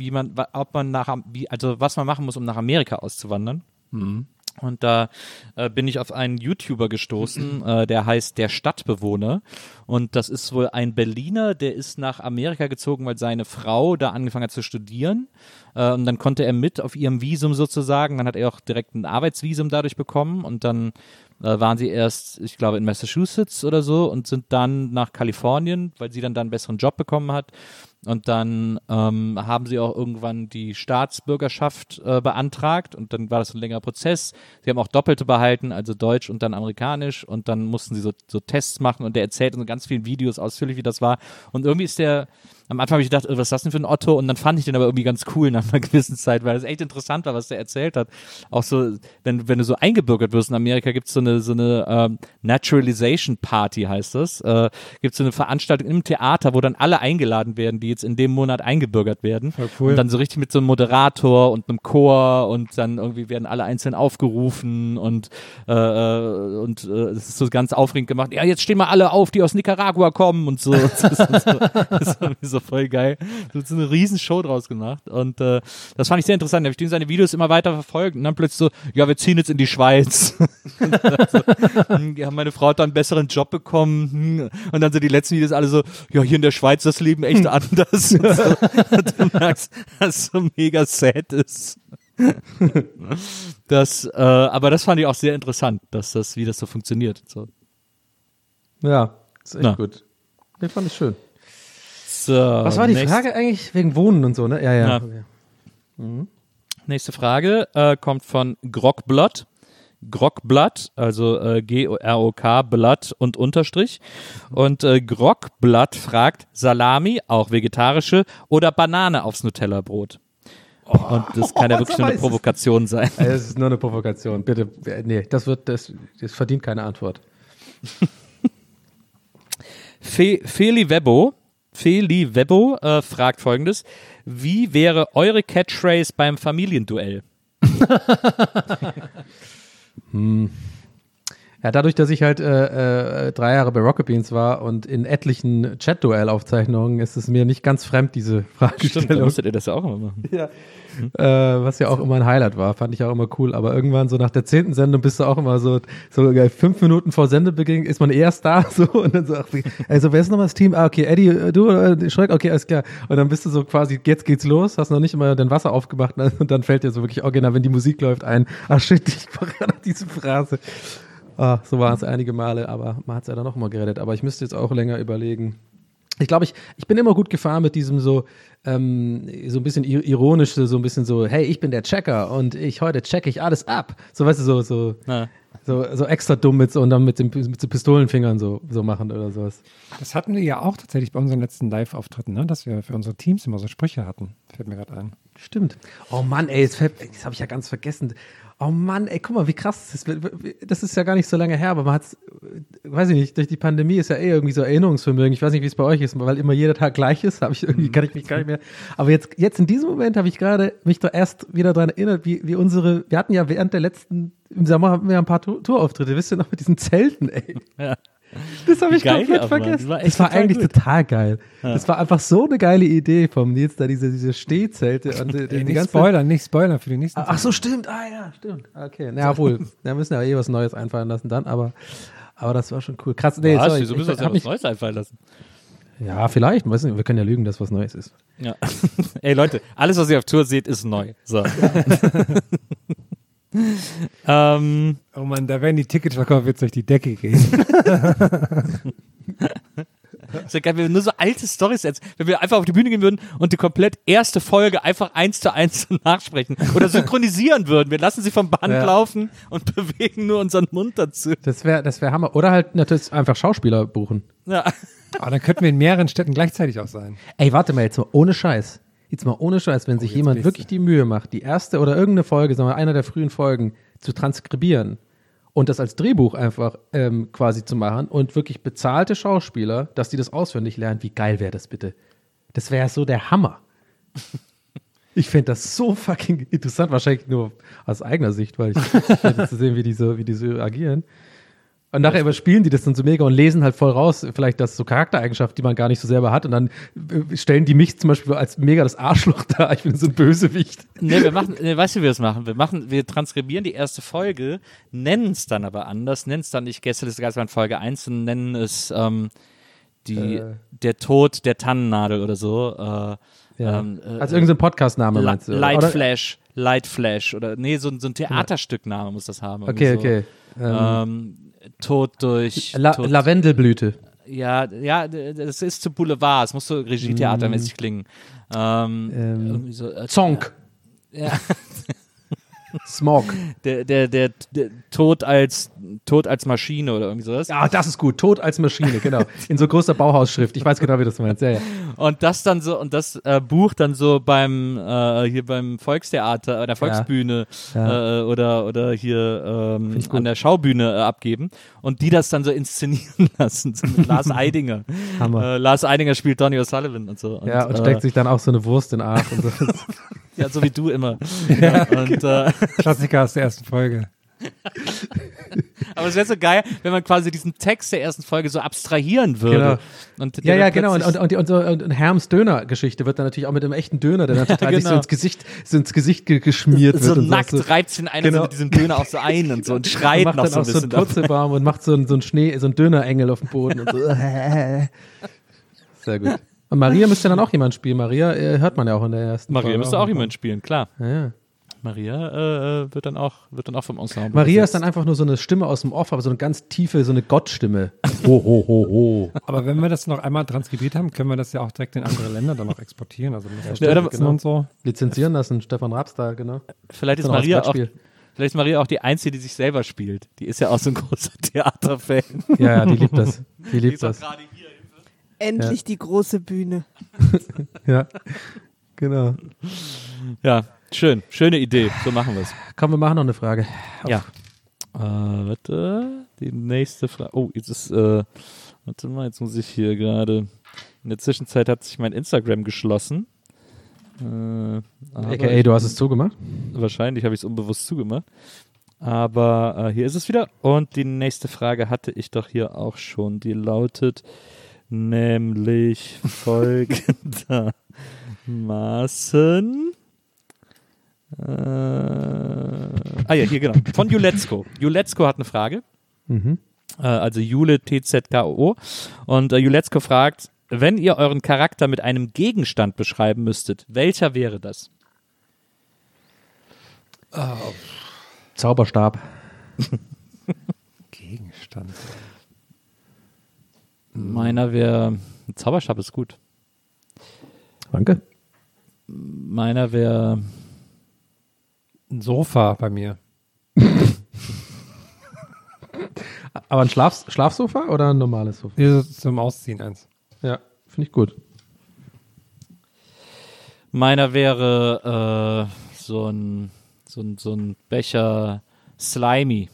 was man machen muss, um nach Amerika auszuwandern. Mhm. Und da bin ich auf einen YouTuber gestoßen, der heißt Der Stadtbewohner. Und das ist wohl ein Berliner, der ist nach Amerika gezogen, weil seine Frau da angefangen hat zu studieren. Und dann konnte er mit auf ihrem Visum sozusagen. Dann hat er auch direkt ein Arbeitsvisum dadurch bekommen. Und dann waren sie erst, ich glaube, in Massachusetts oder so und sind dann nach Kalifornien, weil sie dann einen besseren Job bekommen hat. Und dann haben sie auch irgendwann die Staatsbürgerschaft beantragt und dann war das ein längerer Prozess. Sie haben auch Doppelte behalten, also Deutsch und dann Amerikanisch und dann mussten sie so Tests machen und der erzählt in so ganz vielen Videos ausführlich, wie das war. Und irgendwie ist am Anfang habe ich gedacht, was ist das denn für ein Otto? Und dann fand ich den aber irgendwie ganz cool nach einer gewissen Zeit, weil es echt interessant war, was der erzählt hat. Auch so, wenn du so eingebürgert wirst in Amerika, gibt es so eine Naturalization Party, heißt das. Gibt es so eine Veranstaltung im Theater, wo dann alle eingeladen werden, die jetzt in dem Monat eingebürgert werden. Voll cool. Und dann so richtig mit so einem Moderator und einem Chor und dann irgendwie werden alle einzeln aufgerufen und es ist so ganz aufregend gemacht. Ja, jetzt stehen mal alle auf, die aus Nicaragua kommen und so. Das ist irgendwie so voll geil. So eine riesen Show draus gemacht und das fand ich sehr interessant. Da habe ich seine Videos immer weiter verfolgt und dann plötzlich so, ja, wir ziehen jetzt in die Schweiz. Ja, meine Frau hat da einen besseren Job bekommen und dann so die letzten Videos alle so, ja, hier in der Schweiz das Leben echt anders. Und so. Und du merkst, dass es so mega sad ist. Aber das fand ich auch sehr interessant, wie das so funktioniert. So. Ja, ist echt gut. Den fand ich schön. So, was war die Frage eigentlich? Wegen Wohnen und so, ne? Ja. Okay. Nächste Frage kommt von Grockblood. Grockblood, also G-R-O-K, Blood und Unterstrich. Und Grockblood fragt, Salami, auch vegetarische, oder Banane aufs Nutella-Brot? Und das kann ja wirklich nur eine Provokation sein. Es ist nur eine Provokation, bitte. Nee, das verdient keine Antwort. Feli Webbo fragt Folgendes: Wie wäre eure Catchphrase beim Familienduell? Ja, dadurch, dass ich halt 3 Jahre bei Rocket Beans war und in etlichen Chat-Duell-Aufzeichnungen, ist es mir nicht ganz fremd, diese Fragestellung. Stimmt, da musstet ihr das ja auch immer machen. Ja. Was ja auch immer ein Highlight war, fand ich auch immer cool. Aber irgendwann so nach der 10. Sendung bist du auch immer so 5 Minuten vor Sendebeginn ist man erst da so und dann so, also wer ist nochmal das Team? Ah, okay, Eddie, du, Schreck, okay, alles klar. Und dann bist du so quasi, jetzt geht's los, hast noch nicht immer dein Wasser aufgemacht und dann fällt dir so wirklich original, wenn die Musik läuft, ein, ach shit, ich mache diese Phrase. Ah, so war es einige Male, aber man hat es ja dann noch mal gerettet. Aber ich müsste jetzt auch länger überlegen. Ich glaube, ich bin immer gut gefahren mit diesem so ein bisschen ironisch, so ein bisschen so, hey, ich bin der Checker und heute checke ich alles ab. So, weißt du, so extra dumm mit so und dann mit so Pistolenfingern so machen oder sowas. Das hatten wir ja auch tatsächlich bei unseren letzten Live-Auftritten, ne? Dass wir für unsere Teams immer so Sprüche hatten. Fällt mir gerade ein. Stimmt. Oh Mann, ey, das habe ich ja ganz vergessen. Oh Mann, ey, guck mal, wie krass das ist. Das ist ja gar nicht so lange her, aber man hat's, weiß ich nicht, durch die Pandemie ist ja irgendwie so Erinnerungsvermögen. Ich weiß nicht, wie es bei euch ist, weil immer jeder Tag gleich ist, kann ich mich gar nicht mehr. Aber jetzt in diesem Moment habe ich gerade mich doch erst wieder daran erinnert, wie wir hatten ja während der letzten, im Sommer haben wir ein paar Tourauftritte, wisst ihr noch, mit diesen Zelten, ey. Ja. Das habe ich komplett vergessen. Das war eigentlich total geil. Ja. Das war einfach so eine geile Idee vom Nils, da diese Stehzelte. Und nicht Spoiler für die nächsten. Ach so, stimmt. Ah ja, stimmt. Okay, na wohl. Da müssen wir ja was Neues einfallen lassen dann, aber das war schon cool. Krass. Nee, sorry, wieso müssen wir uns was Neues einfallen lassen? Ja, vielleicht. Weiß nicht, wir können ja lügen, dass was Neues ist. Ja. Ey Leute, alles, was ihr auf Tour seht, ist neu. So. Oh Mann, da werden die Ticketverkäufe jetzt durch die Decke gehen. Das wäre geil, wenn wir nur so alte Storys erzählen. Wenn wir einfach auf die Bühne gehen würden und die komplett erste Folge einfach 1:1 nachsprechen oder synchronisieren würden. Wir lassen sie vom Band laufen und bewegen nur unseren Mund dazu. Das wär Hammer. Oder halt natürlich einfach Schauspieler buchen. Ja. Aber dann könnten wir in mehreren Städten gleichzeitig auch sein. Ey, warte mal, jetzt mal ohne Scheiß. Wenn sich jemand wirklich die Mühe macht, die erste oder irgendeine Folge, sagen wir einer der frühen Folgen, zu transkribieren und das als Drehbuch einfach quasi zu machen und wirklich bezahlte Schauspieler, dass die das auswendig lernen, wie geil wäre das bitte? Das wäre so der Hammer. Ich fände das so fucking interessant, wahrscheinlich nur aus eigener Sicht, weil ich finde zu sehen, wie die so agieren. Und nachher überspielen die das dann so mega und lesen halt voll raus, vielleicht das so Charaktereigenschaften, die man gar nicht so selber hat. Und dann stellen die mich zum Beispiel als mega das Arschloch da. Ich bin so ein Bösewicht. Weißt du, wie wir das machen? Wir transkribieren die erste Folge, nennen es dann aber anders, nennen es dann nicht Gästeliste Geisterbahn Folge 1 und nennen es der Tod der Tannennadel oder so. Also irgendein Podcast-Name meinst du? Lightflash oder so ein Theaterstückname muss das haben. Okay. Tod durch Lavendelblüte. Ja, das ist zu Boulevard, es muss so Regietheatermäßig klingen. Irgendwie so, Zonk. Ja. Smog. Der Tod als Maschine oder irgendwie sowas. Ja, das ist gut. Tod als Maschine, genau. In so großer Bauhausschrift. Ich weiß genau, wie du meinst. Ja. Und das dann so, Buch dann so beim Volkstheater, der Volksbühne oder hier an der Schaubühne abgeben und die das dann so inszenieren lassen, so mit Lars Eidinger. Hammer. Lars Eidinger spielt Donny O'Sullivan und so. Und steckt sich dann auch so eine Wurst in den Arsch und so. Ja, so wie du immer. Ja, und, Klassiker aus der ersten Folge. Aber es wäre so geil, wenn man quasi diesen Text der ersten Folge so abstrahieren würde. Genau. Genau. Und Herms Döner-Geschichte wird dann natürlich auch mit einem echten Döner, der dann total sich so ins Gesicht geschmiert wird. So und nackt so. reibt sich einer so mit diesem Döner auch so ein und so und schreit und macht noch dann so ein auch bisschen. So einen Purzelbaum und macht so einen Dönerengel auf dem Boden und so. Sehr gut. Und Maria müsste dann auch jemand spielen. Maria hört man ja auch in der ersten Folge. Maria müsste auch jemand spielen, klar. Ja. Maria wird dann auch vom Ensemble. Maria ist dann einfach nur so eine Stimme aus dem Off, aber so eine ganz tiefe, so eine Gottstimme. Ho, ho, ho, ho. Aber wenn wir das noch einmal transkribiert haben, können wir das ja auch direkt in andere Länder dann noch exportieren. Also genau. und so. Lizenzieren lassen, Stefan Raab-Style, genau. Vielleicht ist Maria auch die Einzige, die sich selber spielt. Die ist ja auch so ein großer Theaterfan. Ja, die liebt das. Die liebt das. Endlich die große Bühne. Ja, genau. Ja, schöne Idee. So machen wir es. Komm, wir machen noch eine Frage. Ja. Warte, die nächste Frage. Oh, jetzt ist, warte mal, jetzt muss ich hier gerade. In der Zwischenzeit hat sich mein Instagram geschlossen. AKA, du hast es zugemacht? Wahrscheinlich habe ich es unbewusst zugemacht. Aber hier ist es wieder. Und die nächste Frage hatte ich doch hier auch schon. Die lautet nämlich folgendermaßen. Hier, genau. Von Juletzko. Juletzko hat eine Frage. Also Jule TZKO. Und Juletzko fragt, wenn ihr euren Charakter mit einem Gegenstand beschreiben müsstet, welcher wäre das? Zauberstab. Gegenstand. Meiner wäre, Zauberstab ist gut. Danke. Meiner wäre ein Sofa bei mir. Aber ein Schlafsofa oder ein normales Sofa? Hier zum Ausziehen eins. Ja, finde ich gut. Meiner wäre so ein Becher Slimy.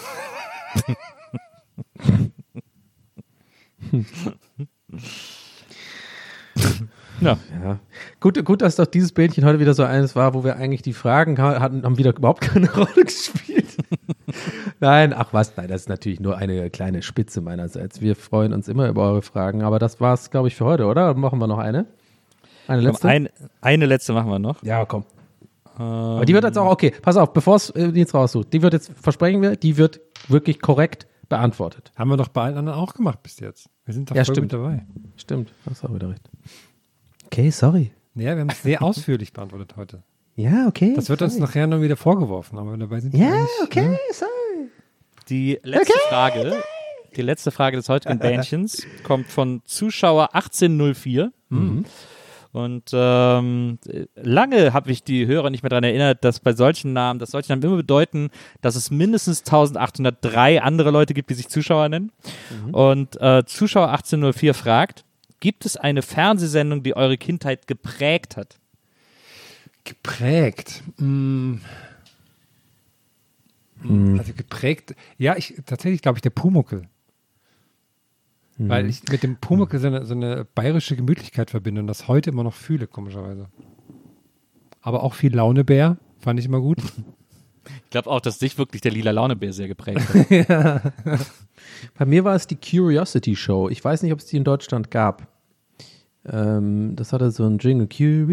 Ja. Gut, dass doch dieses Bähnchen heute wieder so eines war, wo wir eigentlich die Fragen hatten, haben wieder überhaupt keine Rolle gespielt. Nein, das ist natürlich nur eine kleine Spitze meinerseits. Wir freuen uns immer über eure Fragen, aber das war's, glaube ich, für heute, oder? Machen wir noch eine? Eine letzte? Eine letzte machen wir noch. Ja, komm. Aber die wird jetzt auch, okay, pass auf, bevor es die jetzt raussucht, die wird jetzt, versprechen wir, die wird wirklich korrekt beantwortet. Haben wir doch bei allen anderen auch gemacht bis jetzt. Wir sind doch voll mit dabei. Stimmt, hast auch wieder recht. Okay, sorry. Ja, wir haben es sehr ausführlich beantwortet heute. Ja, okay. Das wird uns nachher noch wieder vorgeworfen, aber dabei sind wir ja, nicht, okay, ne? sorry. Die letzte Frage Die letzte Frage des heutigen Bähnchens kommt von Zuschauer 1804. Und lange habe ich die Hörer nicht mehr daran erinnert, dass solche Namen immer bedeuten, dass es mindestens 1803 andere Leute gibt, die sich Zuschauer nennen. Und Zuschauer 1804 fragt, gibt es eine Fernsehsendung, die eure Kindheit geprägt hat? Geprägt? Also geprägt, ja, tatsächlich glaube ich der Pumuckl. Weil ich mit dem Pumuckl so eine bayerische Gemütlichkeit verbinde und das heute immer noch fühle, komischerweise. Aber auch viel Launebär, fand ich immer gut. Ich glaube auch, dass dich wirklich der lila Launebär sehr geprägt hat. Ja. Bei mir war es die Curiosity Show. Ich weiß nicht, ob es die in Deutschland gab. Das hatte so einen Jingle.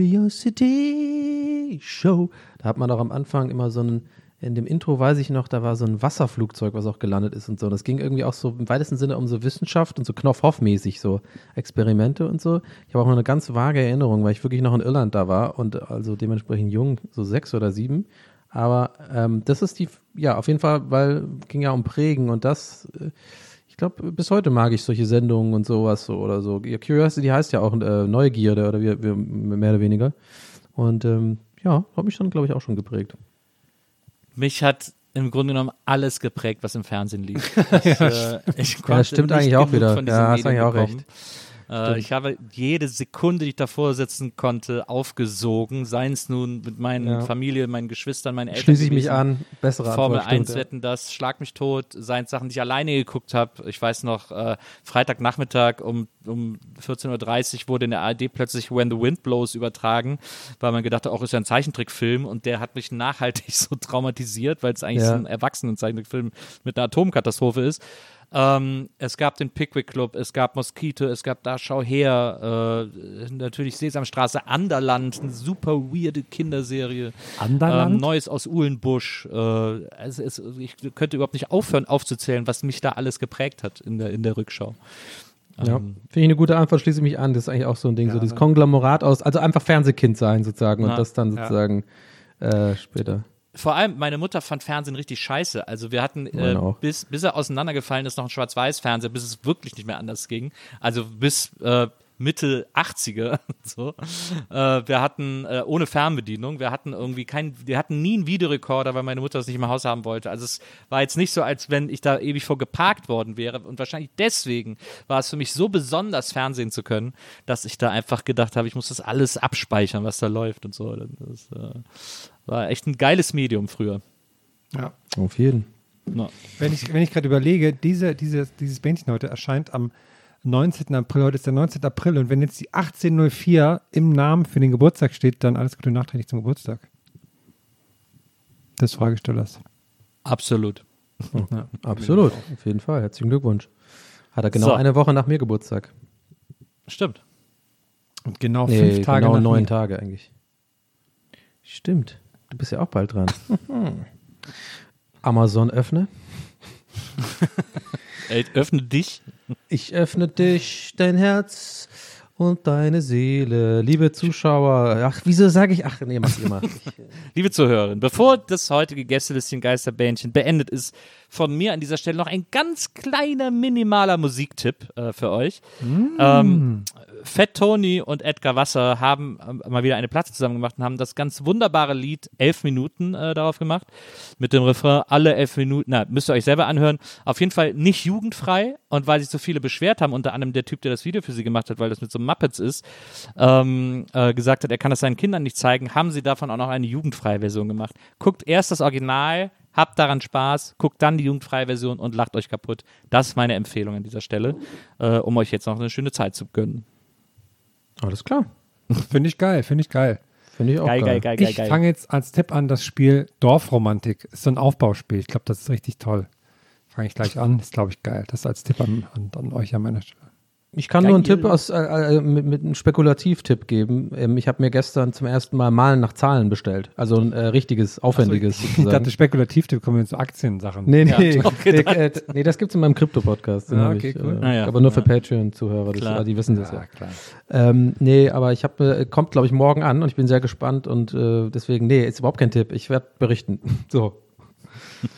Curiosity Show. Da hat man auch am Anfang immer in dem Intro weiß ich noch, da war so ein Wasserflugzeug, was auch gelandet ist und so. Das ging irgendwie auch so im weitesten Sinne um so Wissenschaft und so Knopf-Hoff-mäßig, so Experimente und so. Ich habe auch noch eine ganz vage Erinnerung, weil ich wirklich noch in Irland da war und also dementsprechend jung, so 6 oder 7. Aber das ist auf jeden Fall, weil ging ja um Prägen und das, ich glaube, bis heute mag ich solche Sendungen und sowas so oder so. Ja, Curiosity heißt ja auch Neugierde oder wie mehr oder weniger. Und hat mich dann, glaube ich, auch schon geprägt. Mich hat im Grunde genommen alles geprägt, was im Fernsehen lief. Ich konnte das stimmt nicht eigentlich auch genug wieder. von diesen Ja, hast Medien eigentlich auch bekommen. recht. Ich habe jede Sekunde, die ich davor sitzen konnte, aufgesogen. Seien es nun mit meiner Familie, meinen Geschwistern, meinen Eltern. Schließe ich mich an. Bessere Antwort. Formel 1 stimmt, Wetten, das Schlag mich tot. Seien es Sachen, die ich alleine geguckt habe. Ich weiß noch, Freitagnachmittag um 14.30 Uhr wurde in der ARD plötzlich When the Wind Blows übertragen, weil man gedacht hat, ist ja ein Zeichentrickfilm und der hat mich nachhaltig so traumatisiert, weil es eigentlich so ein Erwachsenen-Zeichentrickfilm mit einer Atomkatastrophe ist. Es gab den Pickwick Club, es gab Mosquito, es gab Da Schau her, natürlich Sesamstraße, Anderland, eine super weirde Kinderserie. Anderland? Neues aus Uhlenbusch. Ich könnte überhaupt nicht aufhören aufzuzählen, was mich da alles geprägt hat in der Rückschau. Ja, finde ich eine gute Antwort, schließe mich an. Das ist eigentlich auch so ein Ding, so das Konglomerat aus, also einfach Fernsehkind sein sozusagen und das dann sozusagen später. Vor allem, meine Mutter fand Fernsehen richtig scheiße. Also wir hatten, bis er auseinandergefallen ist, noch ein Schwarz-Weiß-Fernseher, bis es wirklich nicht mehr anders ging. Also bis Mitte 80er. So. Wir hatten ohne Fernbedienung, wir hatten nie einen Videorekorder, weil meine Mutter das nicht im Haus haben wollte. Also es war jetzt nicht so, als wenn ich da ewig vor geparkt worden wäre. Und wahrscheinlich deswegen war es für mich so besonders, Fernsehen zu können, dass ich da einfach gedacht habe, ich muss das alles abspeichern, was da läuft und so. Das war echt ein geiles Medium früher. Ja. Auf jeden. No. Wenn ich gerade überlege, dieses Bändchen heute erscheint am 19. April, heute ist der 19. April und wenn jetzt die 1804 im Namen für den Geburtstag steht, dann alles Gute nachträglich zum Geburtstag. Des Fragestellers. Absolut. Ja, absolut, auf jeden Fall. Herzlichen Glückwunsch. Hat er genau eine Woche nach mir Geburtstag. Stimmt. Und genau 5 Tage genau nach 9 mir. Tage eigentlich. Stimmt. Du bist ja auch bald dran. Amazon öffne. Öffne dich. Ich öffne dich, dein Herz und deine Seele. Liebe Zuschauer. Ach, wieso sage ich? Ach, nee, mach ich immer. Liebe Zuhörerinnen, bevor das heutige Gästelistchen Geisterbähnchen beendet ist, von mir an dieser Stelle noch ein ganz kleiner, minimaler Musiktipp für euch. Fat Tony und Edgar Wasser haben mal wieder eine Platte zusammen gemacht und haben das ganz wunderbare Lied 11 Minuten darauf gemacht. Mit dem Refrain, alle 11 Minuten, müsst ihr euch selber anhören. Auf jeden Fall nicht jugendfrei und weil sich so viele beschwert haben, unter anderem der Typ, der das Video für sie gemacht hat, weil das mit so Muppets ist, gesagt hat, er kann das seinen Kindern nicht zeigen, haben sie davon auch noch eine jugendfreie Version gemacht. Guckt erst das Original, habt daran Spaß, guckt dann die jugendfreie Version und lacht euch kaputt. Das ist meine Empfehlung an dieser Stelle, um euch jetzt noch eine schöne Zeit zu gönnen. Alles klar. Finde ich geil. Finde ich auch geil. Ich fange jetzt als Tipp an das Spiel Dorfromantik. Ist so ein Aufbauspiel. Ich glaube, das ist richtig toll. Fange ich gleich an. Ist, glaube ich, geil. Das als Tipp an euch an meiner Stelle. Ich kann nur einen Tipp mit einem Spekulativtipp geben. Ich habe mir gestern zum ersten Mal Malen nach Zahlen bestellt. Also ein richtiges, aufwendiges. Ich dachte, Spekulativtipp kommen wir zu Aktiensachen. Nee, das gibt's in meinem Krypto-Podcast. Okay, cool. Aber nur für Patreon-Zuhörer, die wissen das ja. Klar. Aber kommt, glaube ich, morgen an und ich bin sehr gespannt und deswegen, ist überhaupt kein Tipp. Ich werde berichten. So.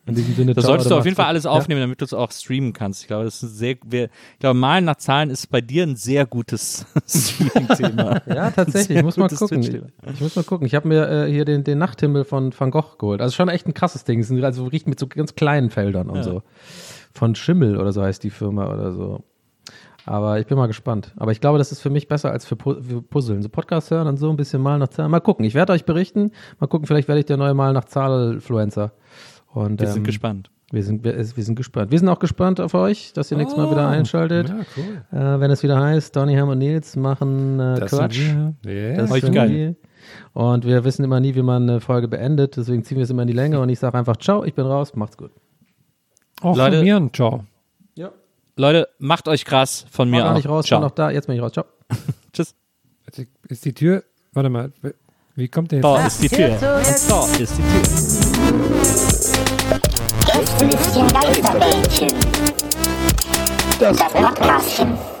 In diesem Sinne, Das ciao, solltest du oder auf jeden Fall mach's alles aufnehmen, damit du es auch streamen kannst. Ich glaube, das ist ich glaube, Malen nach Zahlen ist bei dir ein sehr gutes Streaming-Thema. Ja, tatsächlich. Ich muss mal gucken. Ich muss mal gucken. Ich habe mir hier den Nachthimmel von Van Gogh geholt. Also schon echt ein krasses Ding. Es sind also riecht mit so ganz kleinen Feldern und so. Von Schimmel oder so heißt die Firma oder so. Aber ich bin mal gespannt. Aber ich glaube, das ist für mich besser als für Puzzeln. So Podcast hören und so ein bisschen Malen nach Zahlen. Mal gucken. Ich werde euch berichten. Mal gucken, vielleicht werde ich der neue Malen nach Zahl-Influencer. Und Wir sind gespannt. Wir sind gespannt. Wir sind auch gespannt auf euch, dass ihr nächstes Mal wieder einschaltet. Ja, cool. Wenn es wieder heißt, Donny, Ham und Nils machen Quatsch. Yeah. Das sind wir. Und wir wissen immer nie, wie man eine Folge beendet. Deswegen ziehen wir es immer in die Länge. Und ich sage einfach, ciao, ich bin raus, macht's gut. Auch Leute, von mir und ciao. Ja. Leute, macht euch krass von mir War gar auch. nicht raus, Ciao. war noch da. Jetzt bin ich raus. Ciao. Tschüss. Ist die Tür, warte mal, wie kommt der jetzt? Da ist die Tür. Und da ist die Tür. Gästelistchen Geisterbällchen. Das Podcastchen.